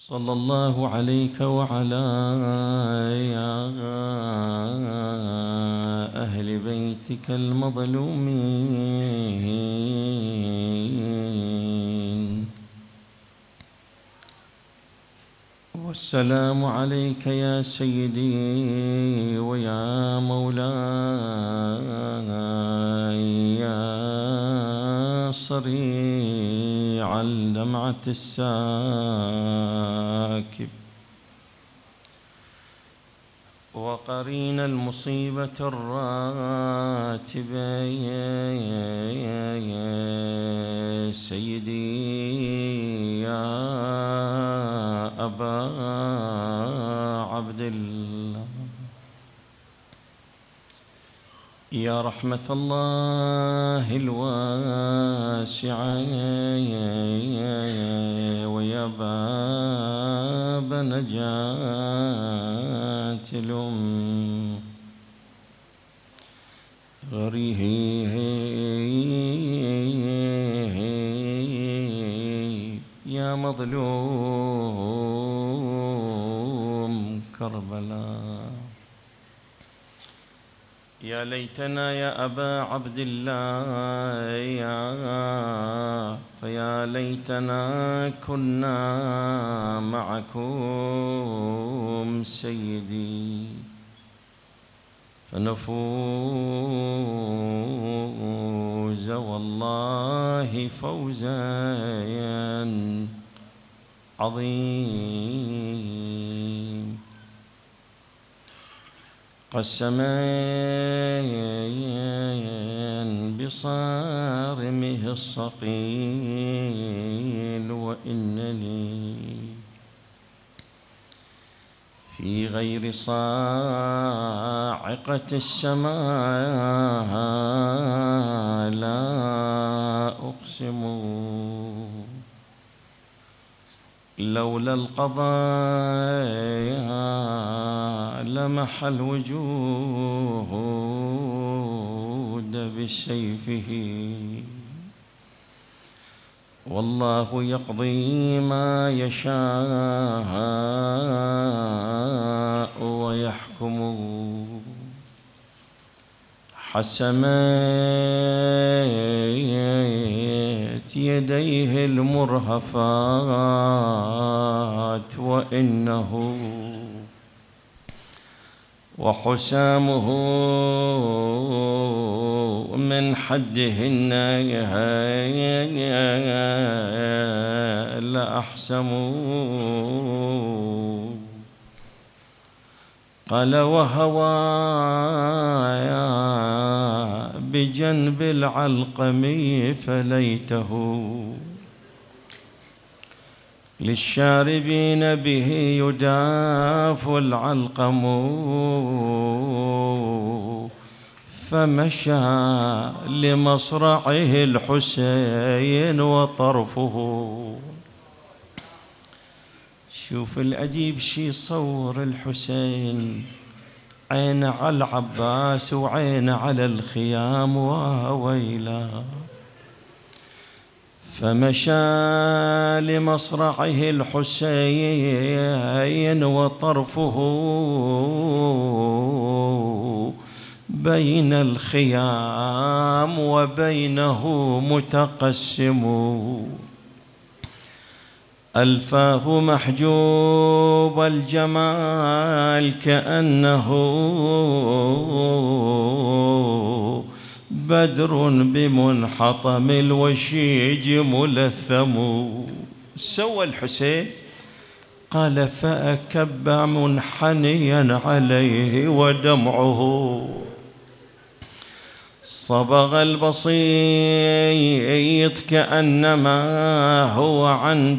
صلى الله عليك وعلى أهل بيتك المظلومين. والسلام عليك يا سيدي ويا مولاي يا صريع الدمعة الساكب وقرين المصيبة الراتبة سيدي يا أبا عبد الله، يا رحمة الله الواسعة ويا باب نجاة الأم، غريه يا مظلوم كربلاء. يا ليتنا يا أبا عبد الله فيا ليتنا كنا معكم سيدي فنفوز والله فوزا عظيم. قسما بصارمه الصقيل وإنني في غير صاعقة السماء لا أقسم، لولا القضاء لمح الوجود بسيفه، والله يقضي ما يشاء ويحكم. حسمت يديه المرهفات وإنه وحسامه من حدهن لأحسم. قال وهوايا بجنب العلقم فليته للشاربين به يداف العلقم، فمشى لمصرعه الحسين وطرفه. شوف العجيب شي صور الحسين، عين على العباس وعين على الخيام وويلا، فمشى لمصرعه الحسين وطرفه بين الخيام وبينه متقسم، ألفاه محجوب الجمال كأنه بدر بمنحطم الوشيج ملثم. سوى الحسين قال فأكب منحنيا عليه ودمعه صبغ البسيط كأنما هو عن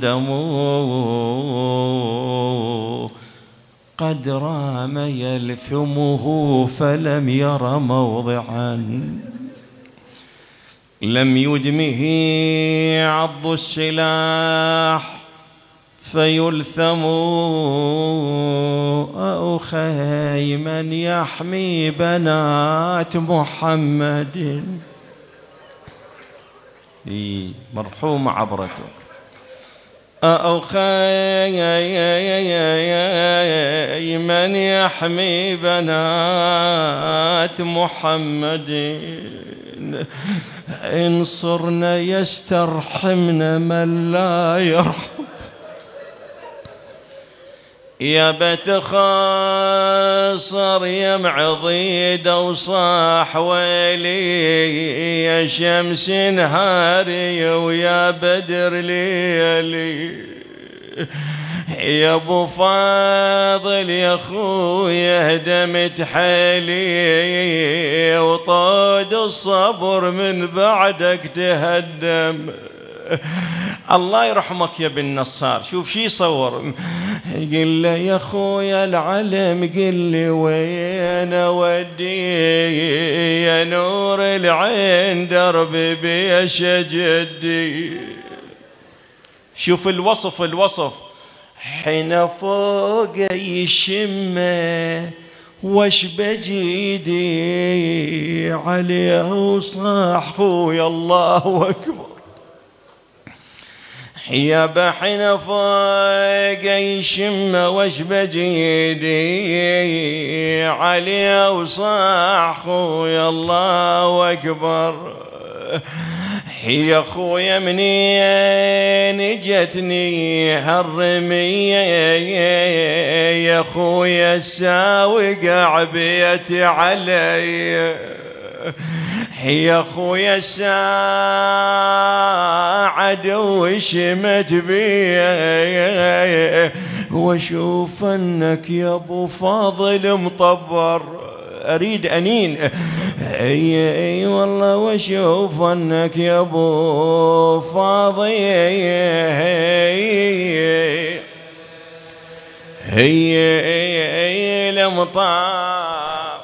دمه، قد رام يلثمه فلم ير موضعا لم يدمه عض السلاح فيلثم، أو خيما يحمي بنات محمد. مرحوم عبرتك. أخي من يحمي بنات محمد انصرنا يسترحمنا من لا يرحم. يا بيت خاصر يا معضيد وصاح ويلي يا شمس نهاري ويا بدر ليلي يا ابو فاضل يا اخويا هدمت حيلي وطود الصبر من بعدك تهدم. الله يرحمك يا بن نصار. شوف شي صور قل له يا خويا العلم قل لي وين اودي يا نور العين دربي بيش جدي. شوف الوصف حين فوق يشمه وش بجيدي عليه وصاح خويا الله اكبر. يا بحين فوق يشم وش بجيدي عليه وصاح خويا الله اكبر. يا خويا منين جتني هالرمية يا خويا الساوق عبيتي علي يا خويا الساعد وشمت بي واشوف انك يا ابو فاضل مطبر اريد انين اي والله واشوف انك يا ابو فاضل هي لمطار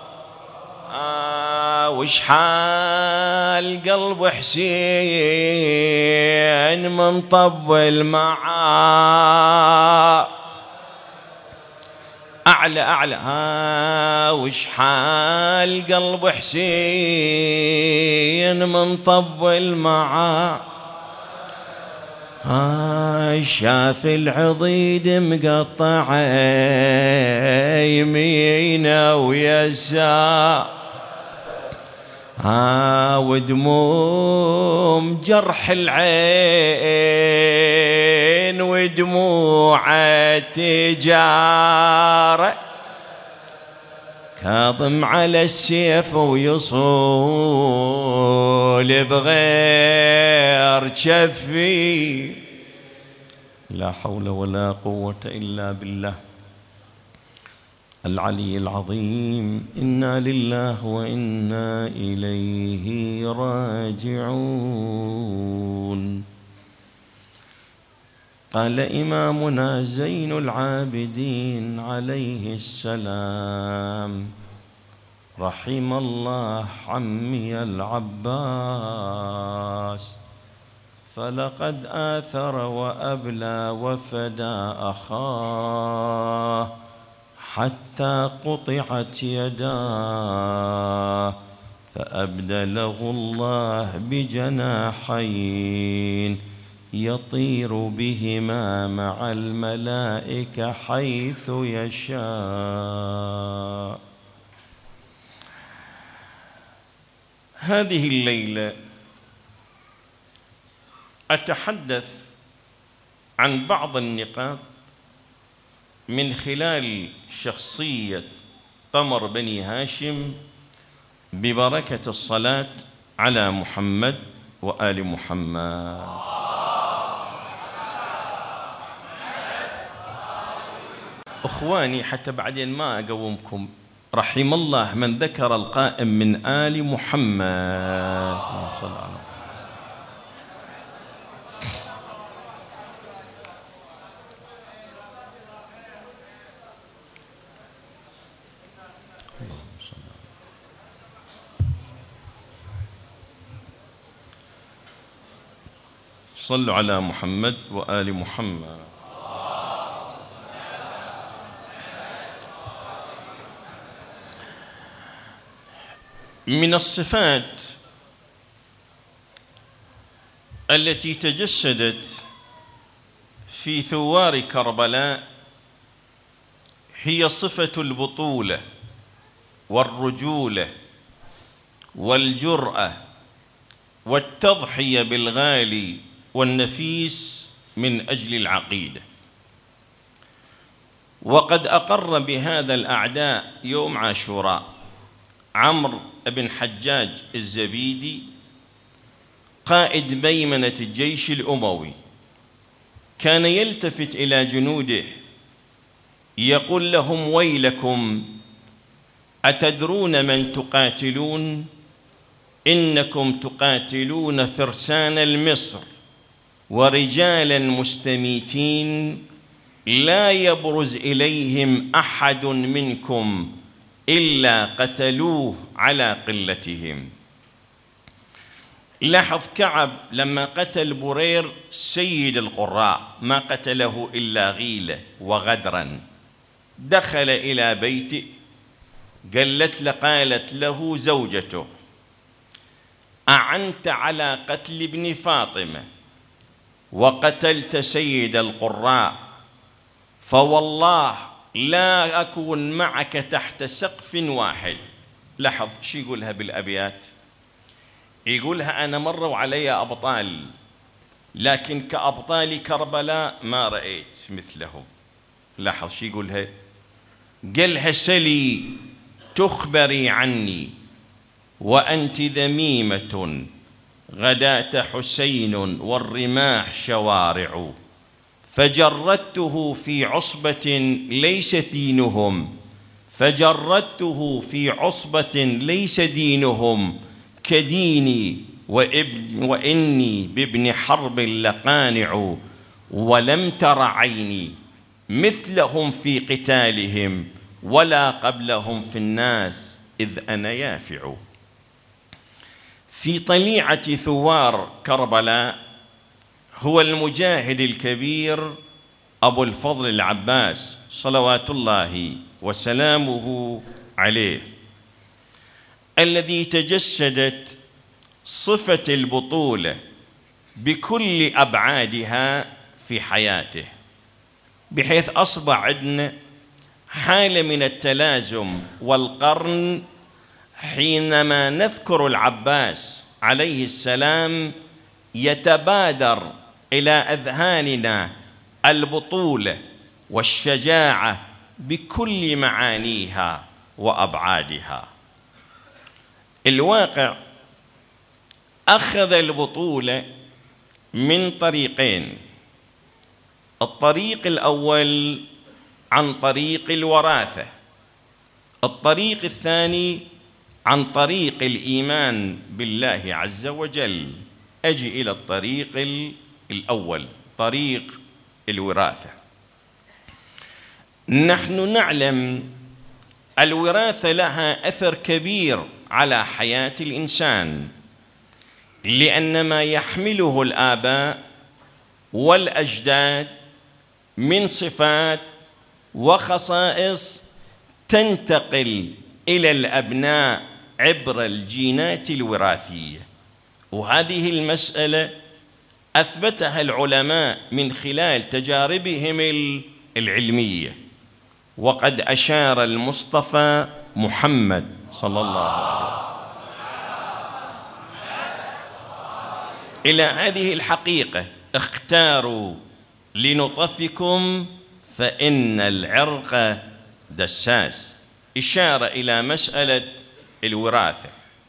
وش حال قلب حسين من طبل معاه أعلى وش حال قلب حسين من طبل معاه شاف العضيد مقطعه يمينه ويسار ودموم جرح العين ودموع التجارة كاظم على السيف ويصول بغير جفي. لا حول ولا قوة إلا بالله العلي العظيم. إنا لله وإنا إليه راجعون. قال إمامنا زين العابدين عليه السلام رحم الله عمي العباس فلقد آثر وأبلى وفدى أخاه حتى قطعت يداه فأبدله الله بجناحين يطير بهما مع الملائكة حيث يشاء. هذه الليلة أتحدث عن بعض النقاط من خلال شخصية قمر بني هاشم ببركة الصلاة على محمد وآل محمد. أخواني حتى بعدين ما أقومكم، رحم الله من ذكر القائم من آل محمد. اللهم صل على محمد. صلوا على محمد وآل محمد. من الصفات التي تجسدت في ثوار كربلاء هي صفة البطولة والرجولة والجرأة والتضحية بالغالي والنفيس من أجل العقيدة. وقد أقر بهذا الأعداء يوم عاشوراء عمرو بن حجاج الزبيدي قائد ميمنة الجيش الأموي، كان يلتفت إلى جنوده يقول لهم: ويلكم، أتدرون من تقاتلون؟ إنكم تقاتلون فرسان المصر ورجالا مستميتين لا يبرز إليهم أحد منكم إلا قتلوه على قلتهم. لاحظ كعب لما قتل برير سيد القراء ما قتله إلا غيلة وغدرا، دخل إلى بيته قالت له زوجته: أعنت على قتل ابن فاطمة وقتلت سيد القراء، فوالله لا أكون معك تحت سقف واحد. لاحظ شو يقولها بالأبيات، يقولها: أنا مروا علي أبطال لكن كأبطال كربلاء ما رأيت مثلهم. لاحظ شو يقولها، قالها: سلي تخبري عني وأنت ذميمة، غداة حسين والرماح شوارع، فجردته في عصبة ليس دينهم، فجردته في عصبة ليس دينهم كديني، وإني بابن حرب لقانع، ولم تر عيني مثلهم في قتالهم ولا قبلهم في الناس إذ أنا يافع. في طليعة ثوار كربلاء هو المجاهد الكبير أبو الفضل العباس صلوات الله وسلامه عليه، الذي تجسدت صفة البطولة بكل أبعادها في حياته، بحيث أصبح عندنا حالة من التلازم والقرن حينما نذكر العباس عليه السلام يتبادر إلى أذهاننا البطولة والشجاعة بكل معانيها وأبعادها. الواقع أخذ البطولة من طريقين: الطريق الأول عن طريق الوراثة، الطريق الثاني عن طريق الإيمان بالله عز وجل. أجي إلى الطريق الأول، طريق الوراثة. نحن نعلم الوراثة لها أثر كبير على حياة الإنسان، لأن ما يحمله الآباء والأجداد من صفات وخصائص تنتقل إلى الأبناء عبر الجينات الوراثية، وهذه المسألة أثبتها العلماء من خلال تجاربهم العلمية. وقد أشار المصطفى محمد صلى الله عليه وسلم إلى هذه الحقيقة: اختاروا لنطفكم فإن العرق دساس، إشارة إلى مسألة الوراثة.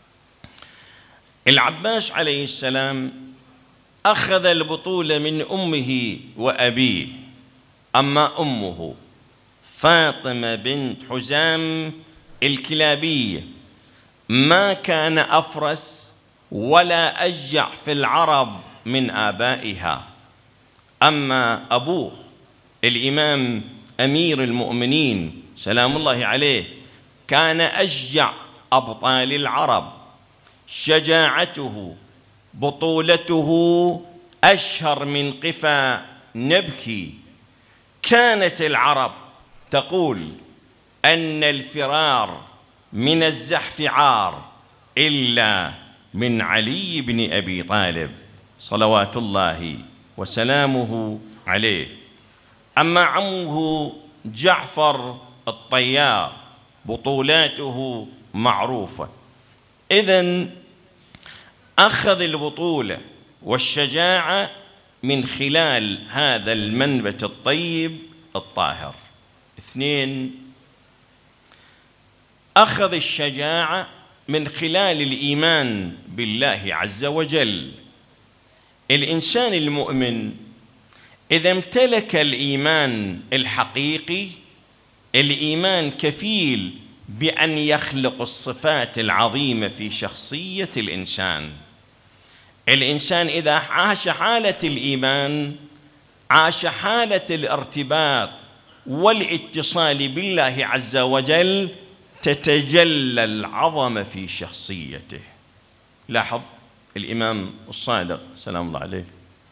العباس عليه السلام أخذ البطولة من أمه وأبيه. أما أمه فاطمة بنت حزام الكلابية ما كان أفرس ولا أشجع في العرب من آبائها. أما أبوه الإمام أمير المؤمنين سلام الله عليه كان أشجع أبطال العرب، شجاعته بطولته أشهر من قفا نبكي. كانت العرب تقول أن الفرار من الزحف عار إلا من علي بن أبي طالب صلوات الله وسلامه عليه. أما عمه جعفر الطيار بطولاته معروفة. إذن أخذ البطولة والشجاعة من خلال هذا المنبت الطيب الطاهر. 2، أخذ الشجاعة من خلال الإيمان بالله عز وجل. الإنسان المؤمن إذا امتلك الإيمان الحقيقي، الإيمان كفيل بأن يخلق الصفات العظيمة في شخصية الإنسان. الإنسان إذا عاش حالة الإيمان عاش حالة الارتباط والاتصال بالله عز وجل، تتجلى العظمة في شخصيته. لاحظ الإمام الصادق سلام الله عليه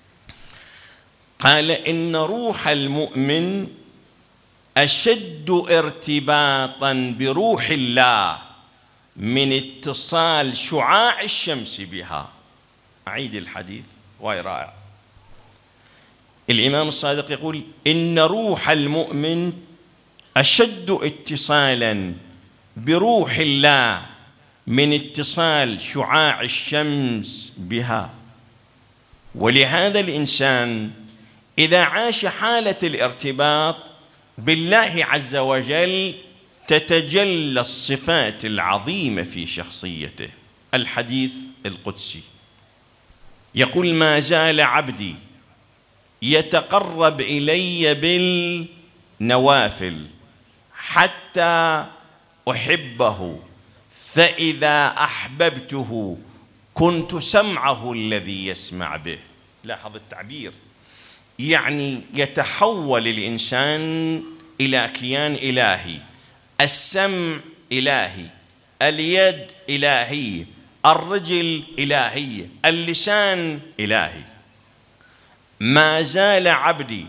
قال إن روح المؤمن أشد ارتباطا بروح الله من اتصال شعاع الشمس بها. أعيد الحديث واي رائع. الإمام الصادق يقول إن روح المؤمن أشد اتصالا بروح الله من اتصال شعاع الشمس بها. ولهذا الإنسان إذا عاش حالة الارتباط بالله عز وجل تتجلى الصفات العظيمة في شخصيته. الحديث القدسي يقول ما زال عبدي يتقرب إلي بالنوافل حتى أحبه، فإذا أحببته كنت سمعه الذي يسمع به. لاحظ التعبير، يعني يتحول الإنسان إلى كيان إلهي، السمع إلهي، اليد إلهية، الرجل إلهية، اللسان إلهي. ما زال عبدي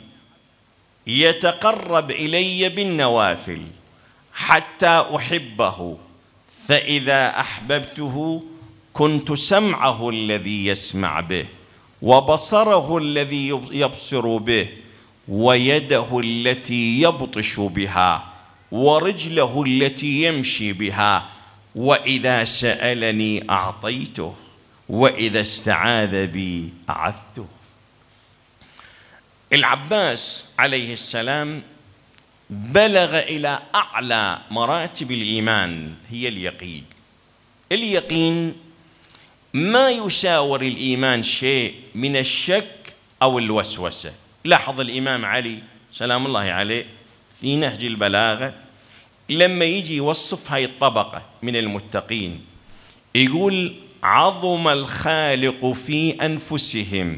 يتقرب إلي بالنوافل حتى أحبه، فإذا أحببته كنت سمعه الذي يسمع به، وبصره الذي يبصر به، ويده التي يبطش بها، ورجله التي يمشي بها، وإذا سألني أعطيته، وإذا استعاذ بي أعذته. العباس عليه السلام بلغ إلى أعلى مراتب الإيمان، هي اليقين. اليقين ما يساور الإيمان شيء من الشك أو الوسوسة. لاحظ الإمام علي سلام الله عليه في نهج البلاغة لما يجي يوصف هاي الطبقة من المتقين يقول عظم الخالق في أنفسهم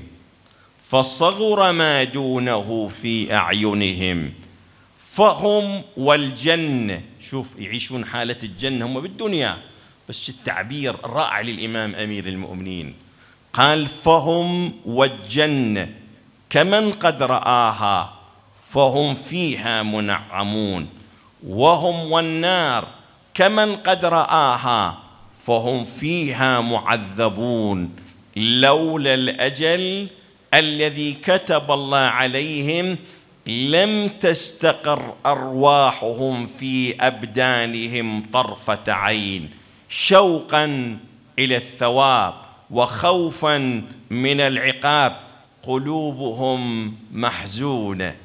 فصغر ما دونه في أعينهم فهم والجنة. شوف يعيشون حالة الجنة هم بالدنيا، بس التعبير الرائع للإمام أمير المؤمنين قال فهم والجنة كمن قد رآها فهم فيها منعمون، وهم والنار كمن قد رآها فهم فيها معذبون، لولا الأجل الذي كتب الله عليهم لم تستقر أرواحهم في أبدانهم طرفة عين، شوقا إلى الثواب وخوفا من العقاب، قلوبهم محزونة،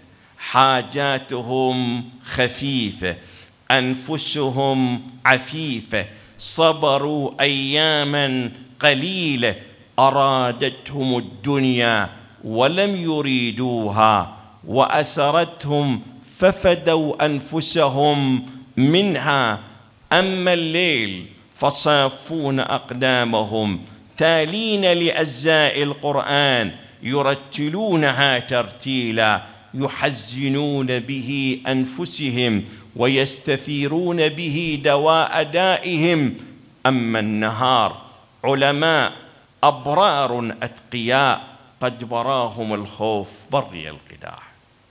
حاجاتهم خفيفة، أنفسهم عفيفة، صبروا أياما قليلة أرادتهم الدنيا ولم يريدوها، وأسرتهم ففدوا أنفسهم منها، أما الليل فصافون أقدامهم تالين لأجزاء القرآن يرتلونها ترتيلا، يحزنون به أنفسهم ويستثيرون به دواء دائهم، أما النهار علماء أبرار أتقياء قد براهم الخوف بري القداح.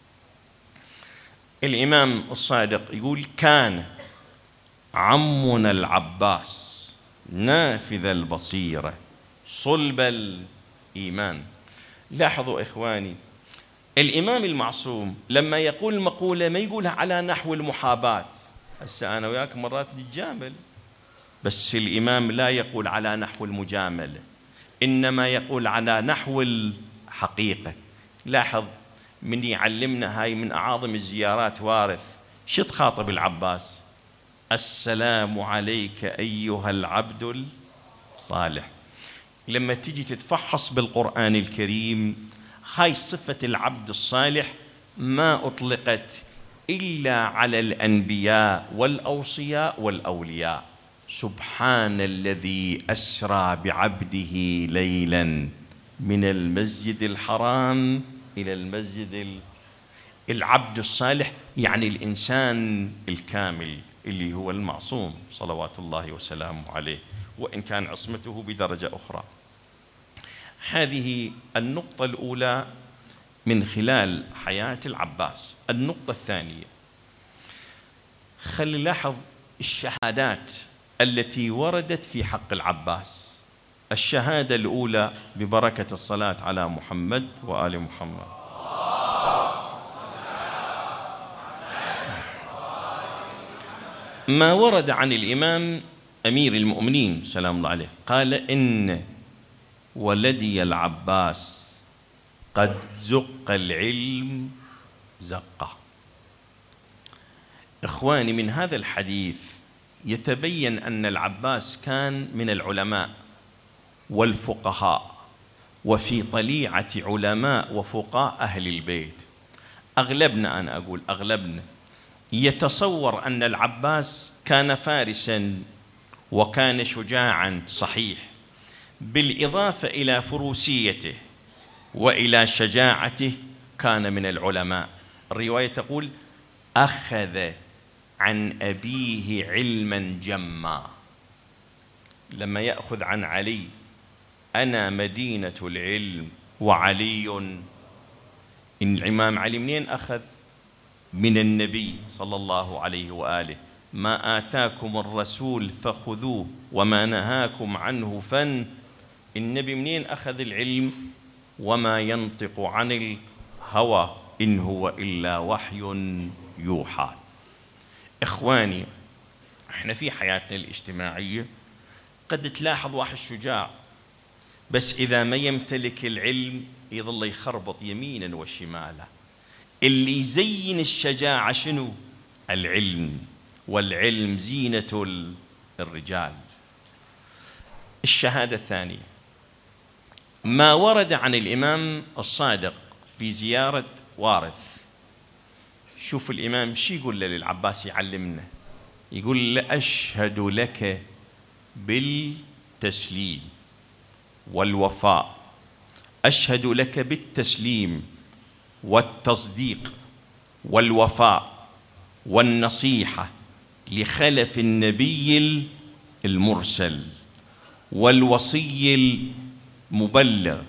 الإمام الصادق يقول كان عمنا العباس نافذ البصيرة صلب الإيمان. لاحظوا إخواني الإمام المعصوم لما يقول مقولة ما يقولها على نحو المحاباة. هسه أنا وياك مرات نتجامل، بس الإمام لا يقول على نحو المجاملة، إنما يقول على نحو الحقيقة. لاحظ من يعلمنا هاي من أعاظم الزيارات وارث، شو تخاطب العباس؟ السلام عليك أيها العبد الصالح. لما تجي تتفحص بالقرآن الكريم هاي صفة العبد الصالح ما أطلقت إلا على الأنبياء والأوصياء والأولياء. سبحان الذي أسرى بعبده ليلا من المسجد الحرام إلى المسجد العبد الصالح يعني الإنسان الكامل اللي هو المعصوم صلوات الله وسلامه عليه، وإن كان عصمته بدرجة أخرى. هذه النقطة الأولى من خلال حياة العباس. النقطة الثانية، خلي نلاحظ الشهادات التي وردت في حق العباس. الشهادة الأولى ببركة الصلاة على محمد وآل محمد. ما ورد عن الإمام أمير المؤمنين سلام الله عليه قال إن ولدي العباس قد زق العلم زقه. إخواني، من هذا الحديث يتبين أن العباس كان من العلماء والفقهاء، وفي طليعة علماء وفقهاء أهل البيت. أغلبنا، أنا أقول أغلبنا، يتصور أن العباس كان فارساً وكان شجاعاً، صحيح، بالإضافة إلى فروسيته وإلى شجاعته كان من العلماء. الرواية تقول أخذ عن أبيه علماً جمّا. لما يأخذ عن علي أنا مدينة العلم وعلي، إن الإمام علي منين أخذ؟ من النبي صلى الله عليه وآله. ما آتاكم الرسول فخذوه وما نهاكم عنه فن. النبي منين أخذ العلم؟ وما ينطق عن الهوى إن هو إلا وحي يوحى. إخواني، احنا في حياتنا الاجتماعية قد تلاحظ واحد شجاع، بس إذا ما يمتلك العلم يظل يخربط يمينا وشمالا. اللي يزين الشجاعة شنو؟ العلم، والعلم زينة الرجال. الشهادة الثانية، ما ورد عن الإمام الصادق في زيارة وارث. شوف الإمام شي يقول للعباس يعلمنا، يقول له أشهد لك بالتسليم والوفاء، أشهد لك بالتسليم والتصديق والوفاء والنصيحة لخلف النبي المرسل والوصي المبلغ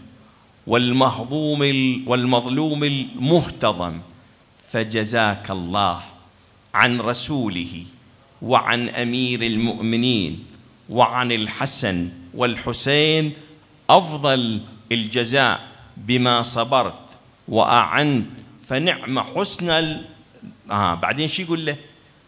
والمظلوم المهتضم، فجزاك الله عن رسوله وعن أمير المؤمنين وعن الحسن والحسين أفضل الجزاء بما صبرت وأعنت، فنعم حسن بعدين شو يقول له؟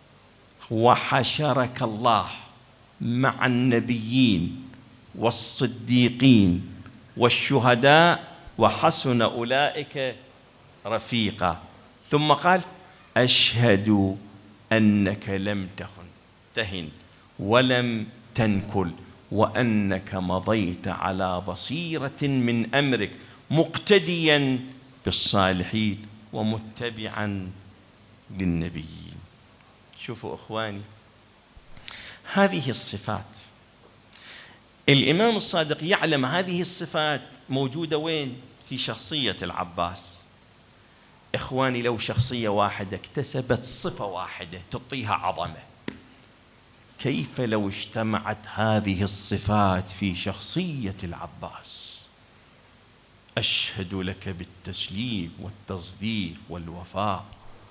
وحشرك الله مع النبيين والصديقين والشهداء وحسن أولئك رفيقا. ثم قال أشهد أنك لم تهن ولم تنكل، وأنك مضيت على بصيرة من أمرك مقتديا بالصالحين ومتبعا للنبيين. شوفوا أخواني، هذه الصفات الإمام الصادق يعلم هذه الصفات موجودة وين؟ في شخصية العباس. إخواني، لو شخصية واحدة اكتسبت صفة واحدة تعطيها عظمة، كيف لو اجتمعت هذه الصفات في شخصية العباس؟ أشهد لك بالتسليم والتصديق والوفاء.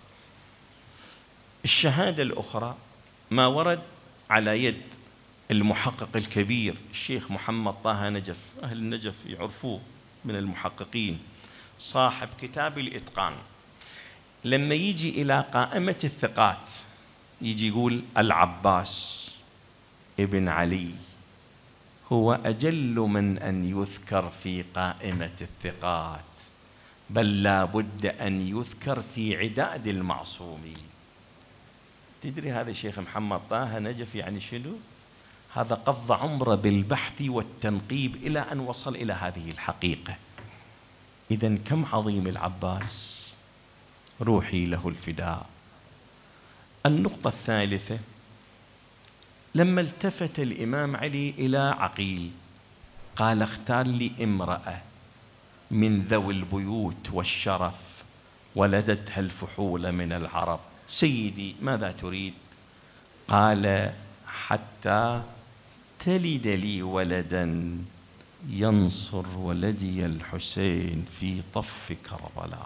الشهادة الأخرى ما ورد على يد المحقق الكبير الشيخ محمد طه نجف، أهل النجف يعرفوه من المحققين، صاحب كتاب الإتقان، لما يجي إلى قائمة الثقات يجي يقول العباس ابن علي هو أجل من أن يذكر في قائمة الثقات، بل لا بد أن يذكر في عداد المعصومين. تدري هذا الشيخ محمد طه نجف يعني شنو؟ هذا قضى عمره بالبحث والتنقيب إلى أن وصل إلى هذه الحقيقة. إذن كم عظيم العباس، روحي له الفداء. النقطة الثالثة، لما التفت الإمام علي إلى عقيل قال اختار لي امرأة من ذوي البيوت والشرف ولدتها الفحول من العرب. سيدي ماذا تريد؟ قال حتى تلد لي ولدا ينصر ولدي الحسين في طف كربلاء.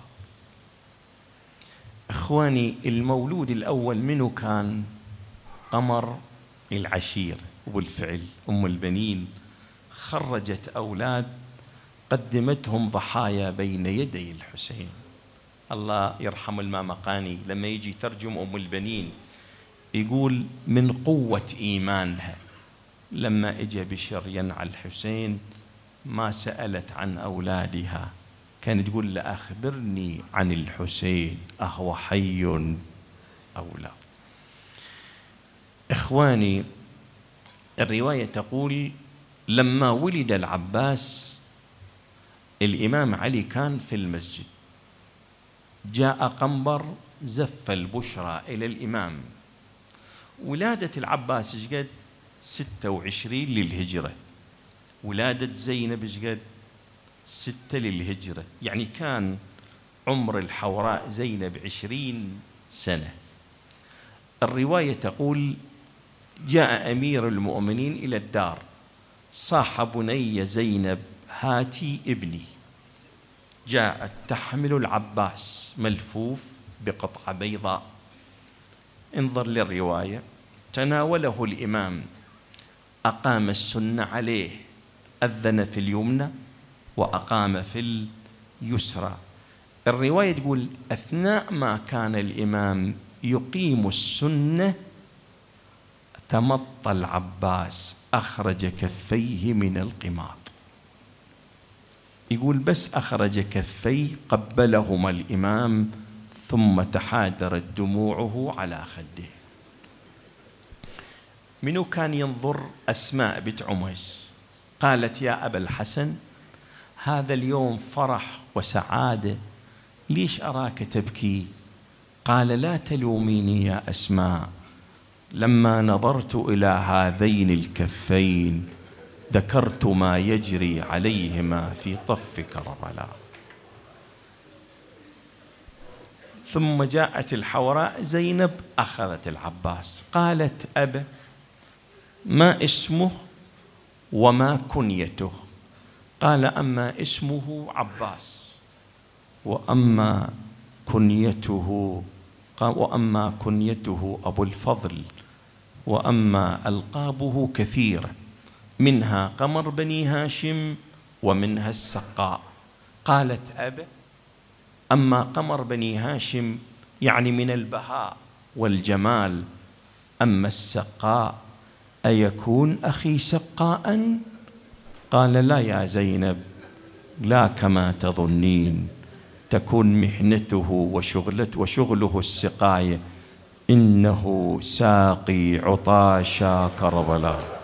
إخواني، المولود الأول منه كان قمر العشير، وبالفعل أم البنين خرجت أولاد قدمتهم ضحايا بين يدي الحسين. الله يرحم المامقاني لما يجي يترجم أم البنين يقول من قوة إيمانها لما إجا بشر ينعى الحسين ما سألت عن أولادها، كانت تقول له أخبرني عن الحسين أهو حي أو لا. إخواني، الرواية تقول لما ولد العباس الإمام علي كان في المسجد، جاء قنبر زف البشرى إلى الإمام. ولادة العباس شقد 26 للهجرة، ولادة زينب شقد 6 للهجرة، يعني كان عمر الحوراء زينب 20 سنة. الرواية تقول جاء أمير المؤمنين إلى الدار صاح بني زينب هاتي ابني. جاءت تحمل العباس ملفوف بقطعة بيضاء. انظر للرواية، تناوله الإمام، أقام السنة عليه، أذن في اليمنى وأقام في اليسرى. الرواية تقول أثناء ما كان الإمام يقيم السنة تمطى العباس أخرج كفيه من القماط. يقول بس أخرج كفيه قبلهما الإمام ثم تحادرت دموعه على خده. منو كان ينظر؟ أسماء بنت عميس قالت يا أبا الحسن هذا اليوم فرح وسعادة، ليش أراك تبكي؟ قال لا تلوميني يا أسماء، لما نظرت إلى هذين الكفين ذكرت ما يجري عليهما في طف كربلاء. ثم جاءت الحوراء زينب أخذت العباس، قالت أبا ما اسمه وما كنيته؟ قال أما اسمه عباس وأما كنيته أبو الفضل، وأما ألقابه كثيرة، منها قمر بني هاشم ومنها السقاء. قالت أبا أما قمر بني هاشم يعني من البهاء والجمال، أما السقاء أيكون أخي سقاء؟ قال لا يا زينب، لا كما تظنين، تكون محنته وشغله السقاية، إنه ساقي عطاشا كربلاء.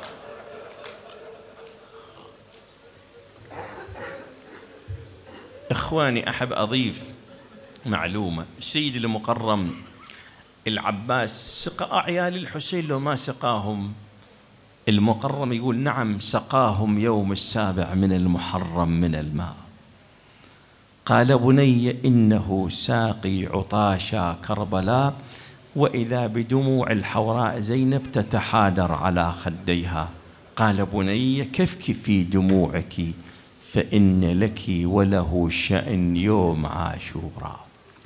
إخواني، أحب أضيف معلومة. السيد المقرم العباس سقى عيال الحسين لو ما سقاهم؟ المقرم يقول نعم سقاهم يوم 7 من المحرم من الماء. قال بني إنه ساقي عطاشا كربلاء، وإذا بدموع الحوراء زينب تتحادر على خديها. قال بني كفك في دموعك، فإن لك وله شأن يوم عاشوراء.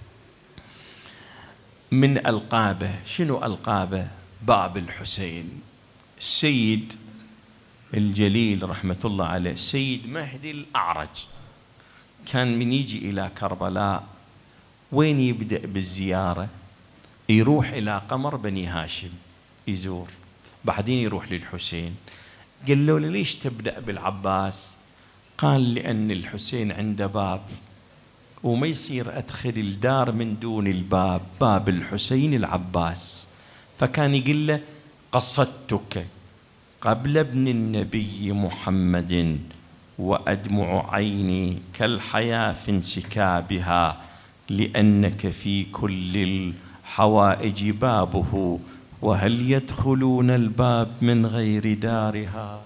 من ألقابه، شنو ألقابه؟ باب الحسين. السيد الجليل رحمة الله عليه سيد مهدي الأعرج كان من يجي إلى كربلاء وين يبدأ بالزيارة؟ يروح إلى قمر بني هاشم يزور، بعدين يروح للحسين. قال له ليش تبدأ بالعباس؟ قال لأن الحسين عنده باب وما يصير أدخل الدار من دون الباب، باب الحسين العباس. فكان يقول له قصدتك قبل ابن النبي محمد وأدمع عيني كالحياة في انسكابها، لأنك في كل الحوائج بابه، وهل يدخلون الباب من غير دارها.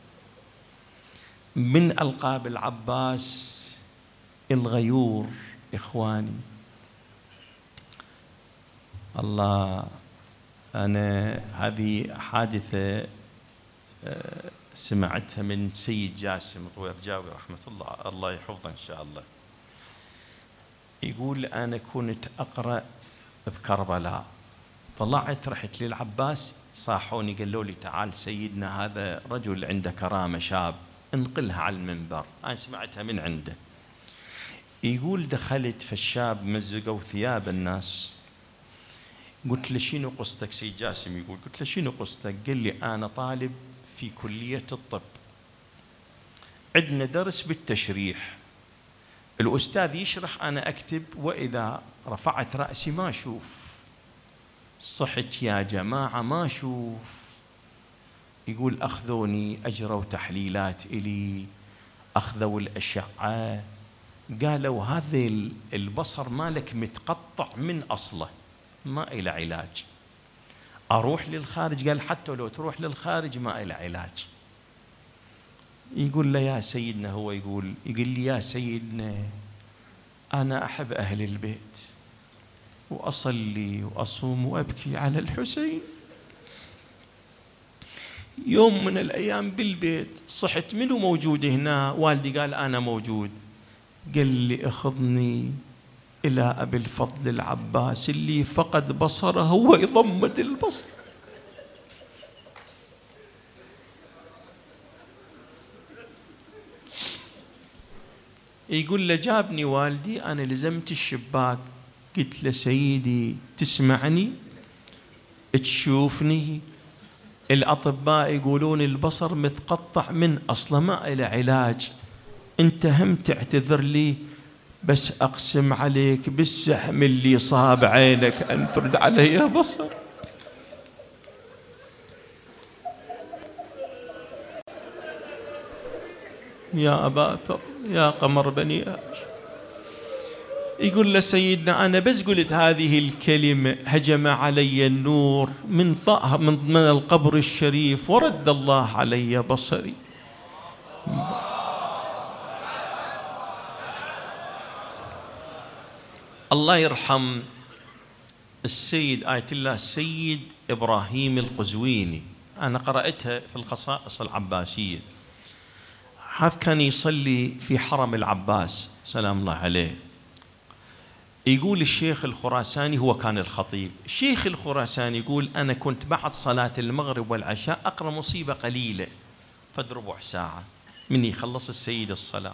من ألقاب العباس الغيور. إخواني الله، أنا هذه حادثة سمعتها من سيد جاسم طويرجاوي رحمة الله يحفظه إن شاء الله. يقول أنا كنت أقرأ بكربلاء، طلعت رحت للعباس، صاحوني قالوا لي تعال سيدنا هذا رجل عنده كرامة شاب انقلها على المنبر. أنا سمعتها من عنده. يقول دخلت فالشاب مزقوا ثياب الناس، قلت له شنو قصتك سيد جاسم؟ يقول قلت له شنو قصتك؟ قال لي أنا طالب في كلية الطب، عندنا درس بالتشريح، الأستاذ يشرح أنا أكتب، وإذا رفعت رأسي ما أشوف، صحت يا جماعة ما أشوف. يقول أخذوني أجروا تحليلات إلي، أخذوا الأشعة، قالوا هذا البصر مالك متقطع من أصله ما إلى علاج. أروح للخارج؟ قال حتى لو تروح للخارج ما إلى علاج. يقول له يا سيدنا، هو يقول لي يا سيدنا أنا أحب أهل البيت وأصلي وأصوم وأبكي على الحسين. يوم من الأيام بالبيت صحت، منو موجود هنا؟ والدي. قال أنا موجود. قال لي أخذني إلى أبي الفضل العباس اللي فقد بصره ويضمد البصر. يقول له جابني والدي، أنا لزمت الشباك، قلت له سيدي تسمعني تشوفني؟ الأطباء يقولون البصر متقطع من أصله ما إلى علاج، أنت هم تعتذر لي، بس أقسم عليك بالسهم اللي صاب عينك أن ترد علي بصر. يا أبا فضل يا قمر بني هاشم. يقول له سيدنا أنا بس قلت هذه الكلمة هجم علي النور من القبر الشريف ورد الله علي بصري. الله يرحم السيد آية الله السيد إبراهيم القزويني، أنا قرأتها في القصائص العباسية. هذا كان يصلي في حرم العباس سلام الله عليه. يقول الشيخ الخراساني، هو كان الخطيب، الشيخ الخراساني يقول أنا كنت بعد صلاة المغرب والعشاء أقرأ مصيبة قليلة فد ربع ساعة من يخلص السيد الصلاة.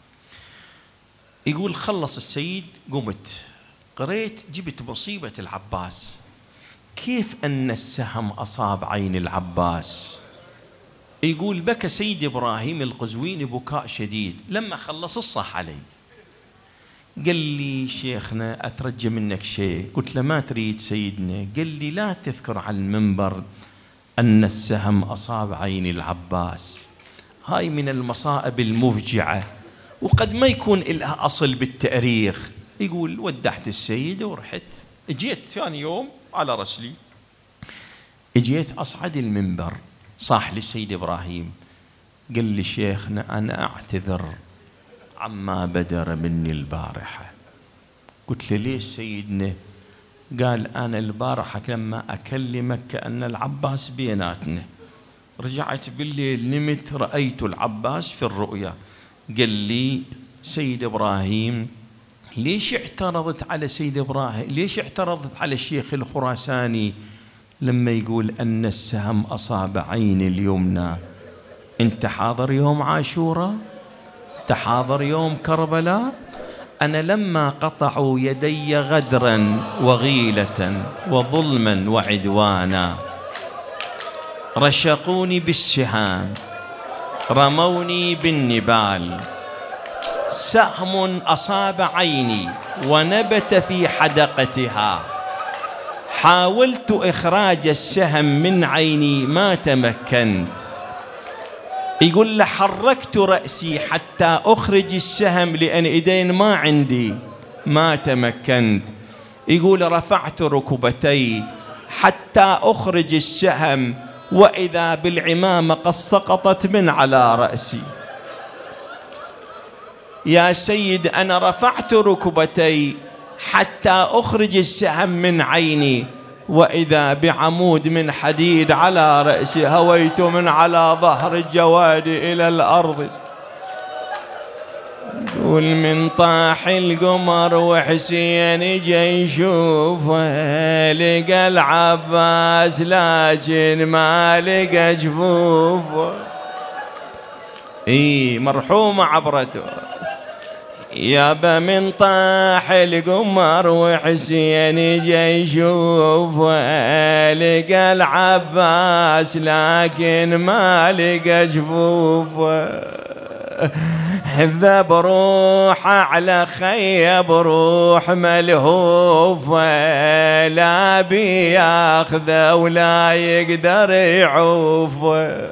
يقول خلص السيد قمت قريت، جبت مصيبة العباس، كيف أن السهم أصاب عين العباس. يقول بكى سيد إبراهيم القزويني بكاء شديد. لما خلص الصح علي قال لي شيخنا أترجى منك شيء. قلت له ما تريد سيدنا؟ قال لي لا تذكر على المنبر أن السهم أصاب عين العباس، هاي من المصائب المفجعة وقد ما يكون لها أصل بالتاريخ. يقول ودعت السيد ورحت، اجيت ثاني يوم على رسلي، اجيت أصعد المنبر، صاح للسيد إبراهيم قال لي شيخنا أنا أعتذر عما بدر مني البارحة. قلت له ليش سيدنا؟ قال أنا البارحة لما أكلمك كأن العباس بيناتنا، رجعت بالليل نمت رأيت العباس في الرؤيا. قال لي سيد إبراهيم ليش اعترضت على سيد إبراهيم، ليش اعترضت على الشيخ الخراساني لما يقول أن السهم أصاب عين اليمنى؟ أنت حاضر يوم عاشوراء؟ أنت حاضر يوم كربلاء؟ أنا لما قطعوا يدي غدرا وغيلة وظلما وعدوانا، رشقوني بالسهام رموني بالنبال، سهم أصاب عيني ونبت في حدقتها، حاولت إخراج السهم من عيني ما تمكنت. يقول له حركت رأسي حتى أخرج السهم لأن إيدين ما عندي ما تمكنت. يقول رفعت ركبتي حتى أخرج السهم وإذا بالعمامة قد سقطت من على رأسي. يا سيد أنا رفعت ركبتي حتى أخرج السهم من عيني وإذا بعمود من حديد على رأسي، هويت من على ظهر الجواد إلى الأرض. يقول من طاح القمر وحسين جاي يشوفه، لقى العباس لكن ما لقى جفوفه. مرحومة عبرته. يابا من طاح القمر وحسين جاي يشوفه، لقى العباس لكن ما لقى جفوفه. ذب روح على خيب روح ملهوفه، لا بياخذه ولا يقدر يعوفه.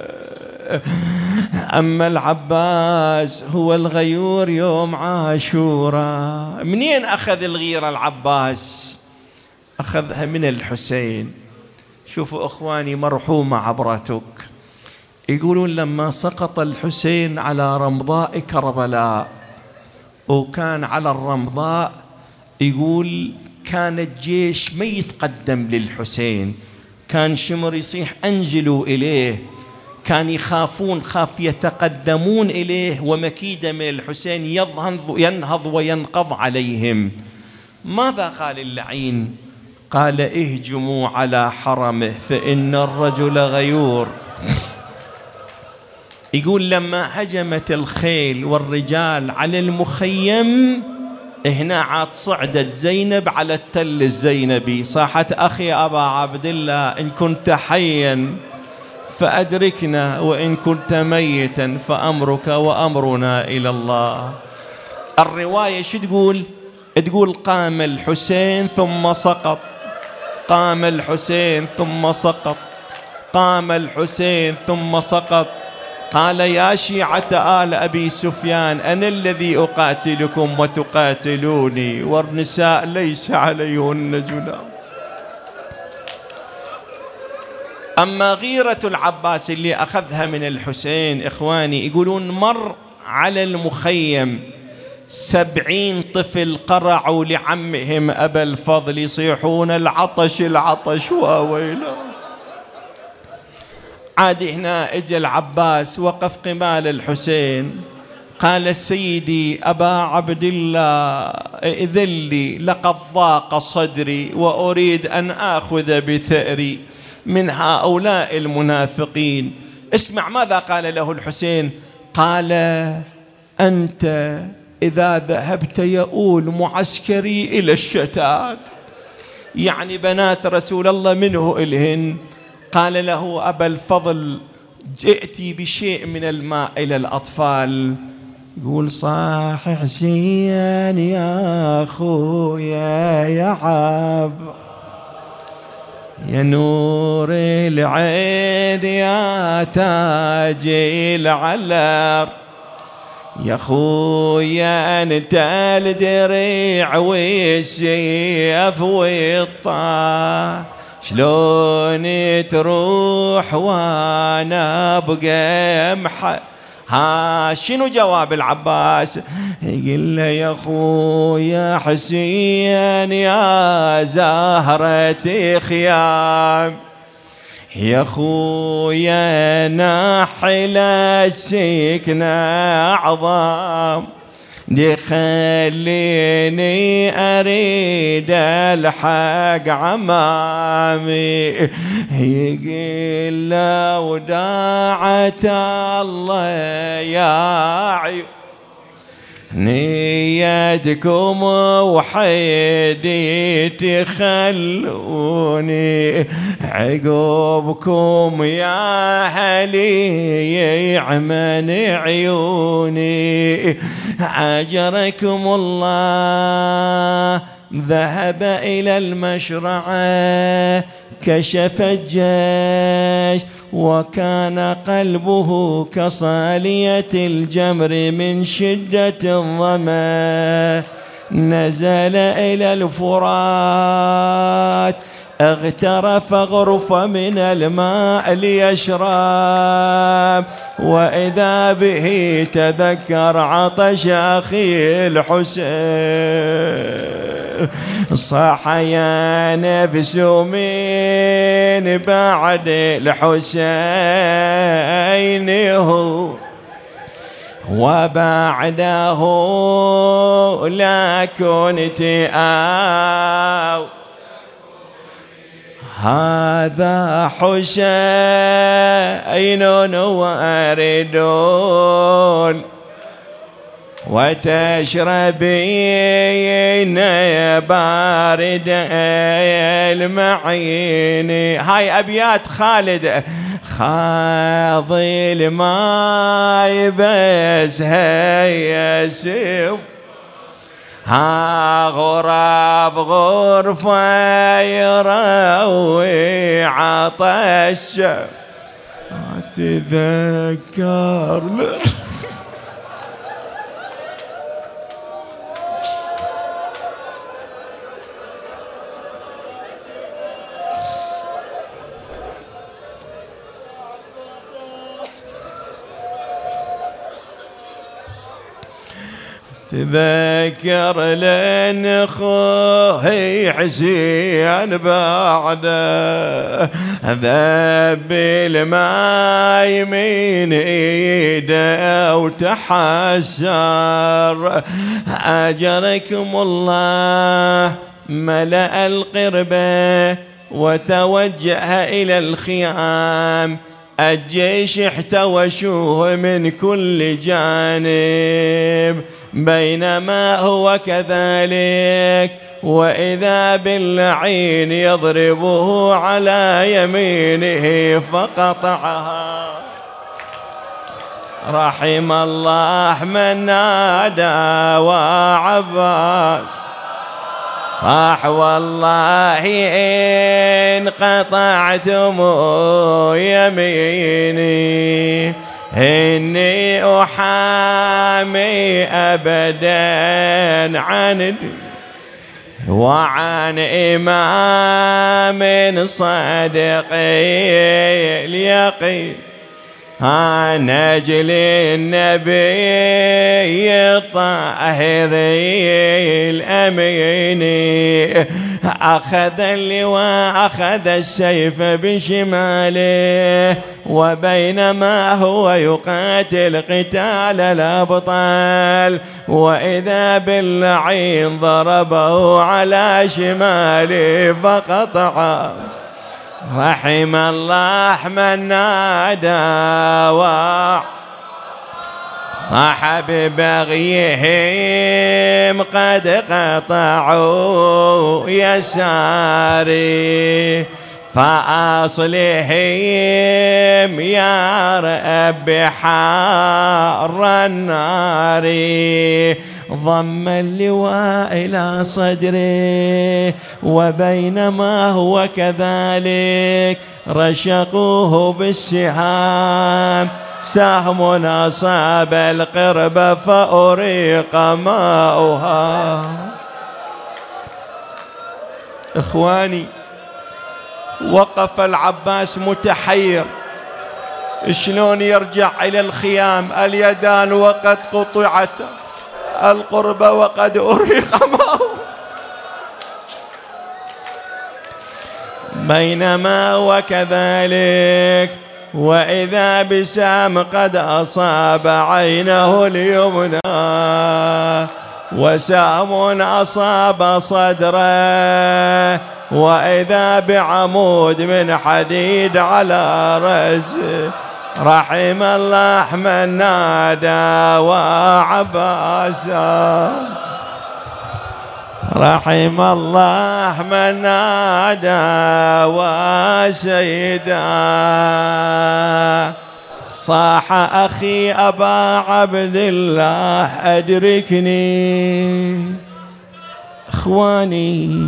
أما العباس هو الغيور يوم عاشوراء. منين أخذ الغيرة العباس؟ أخذها من الحسين. شوفوا أخواني مرحومة عبرتك. يقولون لما سقط الحسين على رمضاء كربلاء، وكان على الرمضاء، يقول كان الجيش ما يتقدم للحسين، كان شمر يصيح أنزلوا إليه، كان يخافون خاف يتقدمون إليه ومكيدة من الحسين ينهض وينقض عليهم. ماذا قال اللعين؟ قال اهجموا على حرمه فإن الرجل غيور. يقول لما هجمت الخيل والرجال على المخيم، هنا عاد صعدت زينب على التل الزينبي، صاحت أخي أبا عبد الله إن كنت حيا فأدركنا وإن كنت ميتا فأمرك وأمرنا إلى الله. الرواية شو تقول؟ تقول قام الحسين ثم سقط، قام الحسين ثم سقط، قام الحسين ثم سقط. قال يا شيعة آل أبي سفيان أنا الذي أقاتلكم وتقاتلوني، والنساء ليس عليهن جناح. أما غيرة العباس اللي أخذها من الحسين، إخواني يقولون مر على المخيم 70 طفل قرعوا لعمهم أبا الفضل يصيحون العطش العطش وويله. عاد هنا اجى العباس وقف قبال الحسين، قال سيدي أبا عبد الله إذن لي لقد ضاق صدري وأريد أن آخذ بثأري من هؤلاء المنافقين. اسمع ماذا قال له الحسين. قال أنت إذا ذهبت يؤول معسكري إلى الشتات، يعني بنات رسول الله منه إلهن. قال له أبا الفضل جئتي بشيء من الماء إلى الأطفال. يقول صاح حسين يا أخويا يا عب يا نور العين يا تاج العلر، يا خويا انت الدريع والسيف والطا، شلون تروح وانا بقى شنو جواب العباس؟ يقول له يا خويا حسين يا زهرة خيام، يا خويا نحل السكنة عظام، دي خليني أريد الحق عمامي. يقول له وداعة الله يا عيون نيتكم وحيدي تخلوني عقوبكم يا أهلي يعمن عيوني. أجركم الله ذهب إلى المشرعة كشف الجيش وكان قلبه كصالية الجمر من شدة الظما. نزل إلى الفرات اغترف غرفة من الماء ليشرب وإذا به تذكر عطش أخي الحسين. صاح يا نفس من بعد الحسين هو وبعده لا كنت هذا حسين واردون وتشربين بارد المعين. هاي أبيات خالد خاضي الماء بس هي يسب ها غراب غرفة يروي عطش أتذكر تذكر لأن خوي حسين بعده ذب الماي من ايده وتحسر. أجركم الله ملأ القربة وتوجه إلى الخيام. الجيش احتوشوه من كل جانب بينما هو كذلك وإذا باللعين يضربه على يمينه فقطعها. رحم الله من نادى وعباس صاح والله إن قطعتم يميني إني أحامي أبدا عن وعن إمام صادق اليقين نجل النبي الطاهر الأمين. أخذ اللواء أخذ السيف بشماله وبينما هو يقاتل قتال الأبطال وإذا باللعين ضربه على شماله فقطعه. رحم الله من نادى وصاحب بغيهم قد قطعوا يساري فأصلهم يا رب حار النار. ضم اللواء إلى صدره وبينما هو كذلك رشقوه بالسهام. سهم أصاب القرب فأريق ماؤها. إخواني وقف العباس متحير شلون يرجع إلى الخيام. اليدان وقد قطعت القرب وقد أريق ماؤه. بينما وكذلك وإذا بسام قد أصاب عينه اليمنى وسام أصاب صدره وإذا بعمود من حديد على رأسه. رحم الله من نادى وعباسا، رحم الله من نادى وسيدا. صاح أخي أبا عبد الله أدركني. إخواني،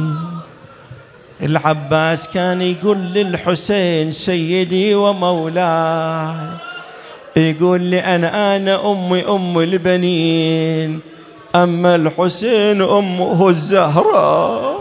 العباس كان يقول للحسين سيدي ومولاي، يقول لي أنا أمي أم البنين، أما الحسين أمه الزهراء.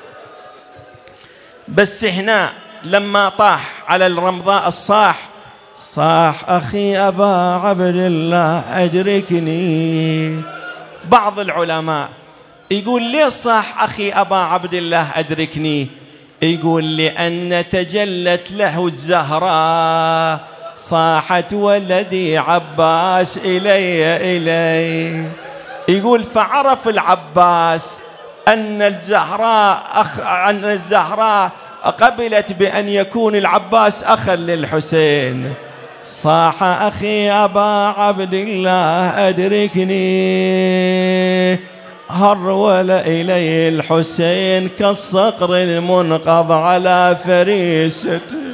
بس هنا لما طاح على الرمضاء الصاح، صاح أخي أبا عبد الله أدركني. بعض العلماء يقول ليه صاح أخي أبا عبد الله أدركني؟ يقول لأن تجلت له الزهراء، صاحت ولدي عباس إلي إلي. يقول فعرف العباس أن الزهراء قبلت بأن يكون العباس أخا للحسين. صاح أخي أبا عبد الله أدركني، هرول إلي الحسين كالصقر المنقض على فريسته.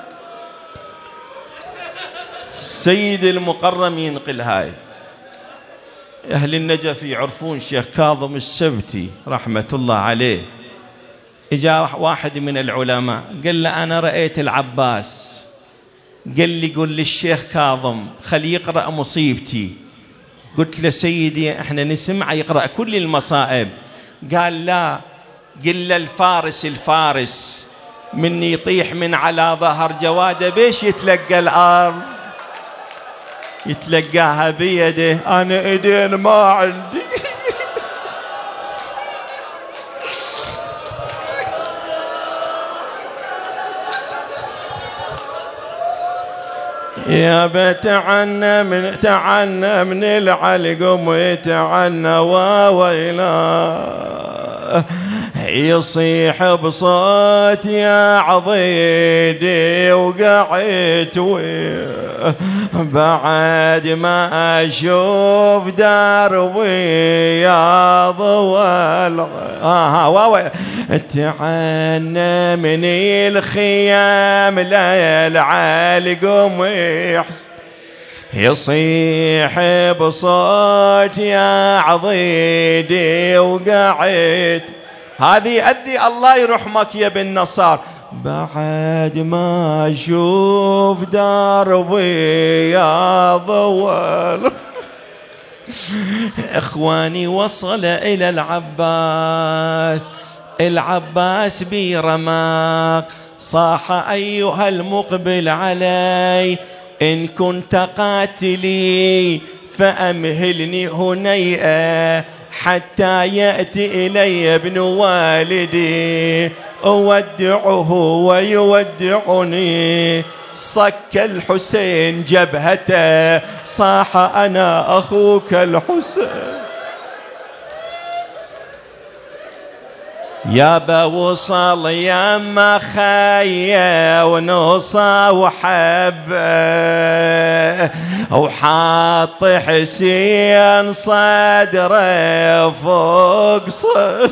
سيد المقرم ينقل هاي. أهل النجف يعرفون شيخ كاظم السبتي رحمة الله عليه. إجا واحد من العلماء قال له أنا رأيت العباس، قال لي قل للشيخ كاظم خلي يقرأ مصيبتي. قلت له سيدي احنا نسمع يقرأ كل المصائب. قال لا، قل الفارس من يطيح من على ظهر جواده بيش يتلقى الأرض؟ يتلقاها بيده، أنا إيدين ما عندي. يا بتعنى من العلقم ويتعنى وويلا، يصيح بصوت يا عضيدي وقعت بعد ما أشوف دربي يا ضوال. تعنى من الخيام للعلقم يصيح بصوت يا عضيدي وقعت. هذه أذي الله يرحمك يا بن نصار. بعد ما أشوف دربي يا ضوال. إخواني وصل إلى العباس برماق، صاح أيها المقبل علي إن كنت قاتلي فأمهلني هنيئة حتى يأتي إلي ابن والدي أودعه ويودعني. صك الحسين جبهته، صاح أنا أخوك الحسين. يابا وصل يما خيا ونوصى وحبه، وحاط حسين صدره فوق صدره.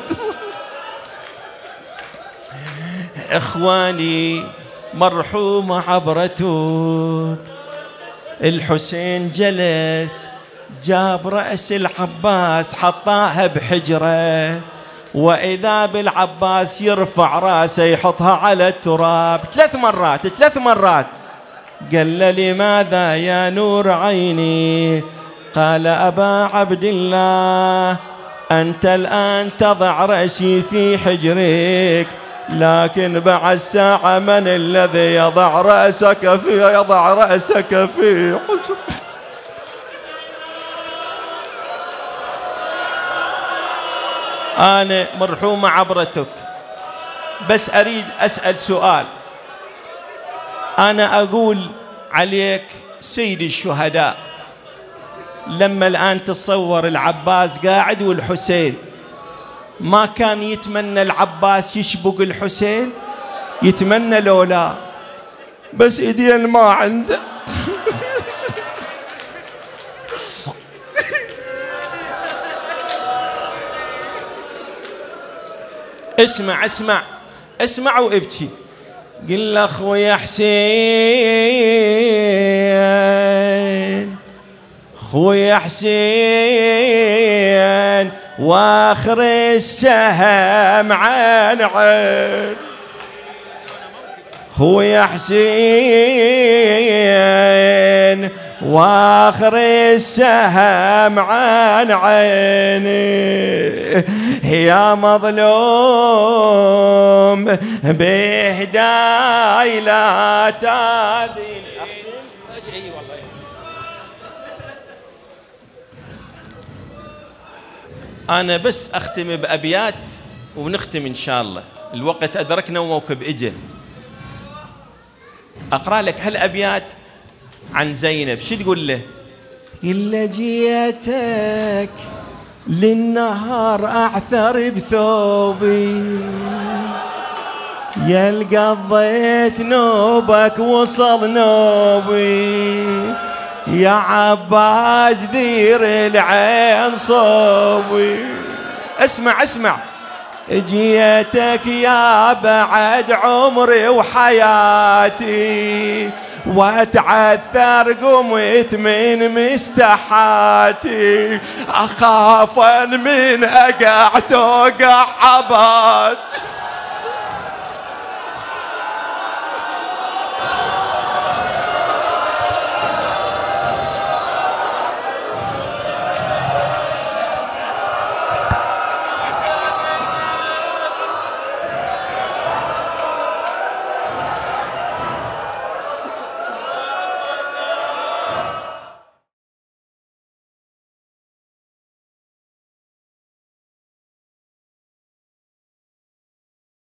إخواني مرحوم عبرته، الحسين جلس جاب رأس العباس حطاها بحجره، وإذا بالعباس يرفع راسه يحطها على التراب 3 مرات. قال له لماذا يا نور عيني؟ قال أبا عبد الله أنت الآن تضع رأسي في حجرك، لكن بعد ساعة من الذي يضع رأسك في حجرك؟ أنا مرحومة عبرتك، بس أريد أسأل سؤال. أنا أقول عليك سيد الشهداء، لما الآن تصور العباس قاعد والحسين، ما كان يتمنى العباس يشبق الحسين؟ يتمنى لولا، بس إيدين ما عنده. اسمع اسمع اسمع وابكي. قل له اخويا حسين، خويا حسين واخر السهم عن عين، خويا حسين واخر السهم عن عيني، يا مظلوم بهداي لا تاذين. أنا بس أختم بأبيات ونختم إن شاء الله، الوقت أدركنا وموكب إجل. أقرأ لك هالأبيات عن زينب. شو تقول له؟ قل له جيتك للنهار أعثر بثوبي، يا قضيت نوبك وصل نوبي، يا عباس ذير العين صوبي. اسمع اسمع. جيتك يا بعد عمري وحياتي، واتعثر قمت من مستحاتي، اخاف من اقع توقع عبات.